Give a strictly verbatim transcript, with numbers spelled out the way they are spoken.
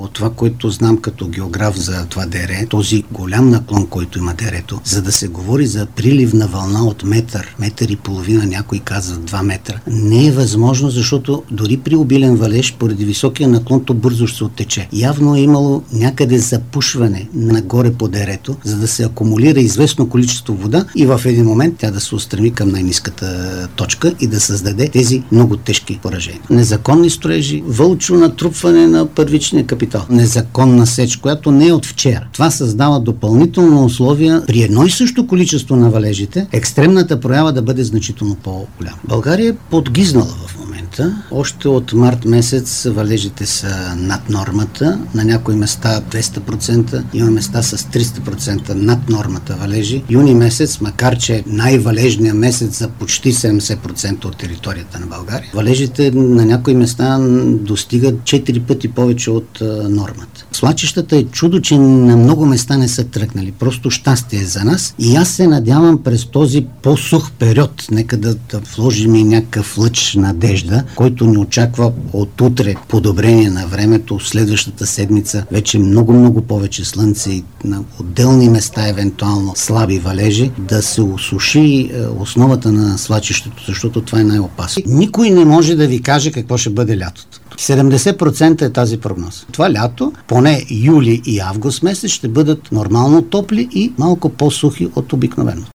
от това, което знам като географ за това дере, този голям наклон, който има дерето, за да се говори за приливна вълна от метър, метър и половина, някой казват два метра, не е възможно, защото дори при обилен валеж, поради високия наклон, то бързо ще се оттече. Явно е имало някъде запушване нагоре по дерето, за да се акумулира известно количество вода и в един момент тя да се устреми към най-ниската точка и да създаде тези много тежки поражения. Незаконни строежи, вълчо натрупване на първичния капитал, незаконна сеч, която не е от вчера. Това създава допълнително условия при едно и също количество на валежите, екстремната проява да бъде значително по-голяма. България е подгизнала в момента. Още от март месец валежите са над нормата. На някои места двеста процента, има места с триста процента над нормата валежи. Юни месец, макар че е най-валежният месец за почти седемдесет процента от територията на България, валежите на някои места достигат четири пъти повече от а, нормата. Свлачищата е чудо, че на много места не са тръгнали. Просто щастие е за нас. И аз се надявам през този по-сух период, нека да, да вложим и някакъв лъч надежда, който ни очаква от утре подобрение на времето, следващата седмица вече много-много повече слънце и на отделни места евентуално слаби валежи, да се осуши основата на свлачището, защото това е най-опасно. Никой не може да ви каже какво ще бъде лятото. седемдесет процента е тази прогноза. Това лято, поне юли и август месец, ще бъдат нормално топли и малко по-сухи от обикновено.